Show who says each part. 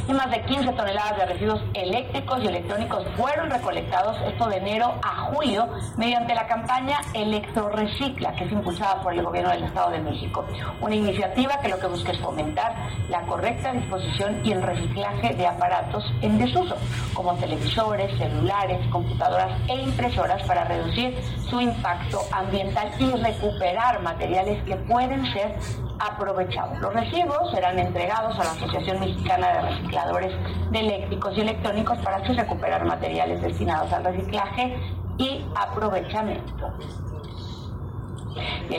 Speaker 1: y más de 15 toneladas de residuos eléctricos y electrónicos fueron recolectados, esto de enero a julio, mediante la campaña Electrorecicla, que es impulsada por el gobierno del Estado de México. Una iniciativa que lo que busca es fomentar la correcta disposición y el reciclaje de aparatos en desuso, como televisores, celulares, computadoras e impresoras, para reducir su impacto ambiental y recuperar materiales que pueden ser aprovechados. Los residuos serán entregados a la Asociación Mexicana de Recicladores de Eléctricos y Electrónicos para así recuperar materiales destinados al reciclaje y aprovechamiento.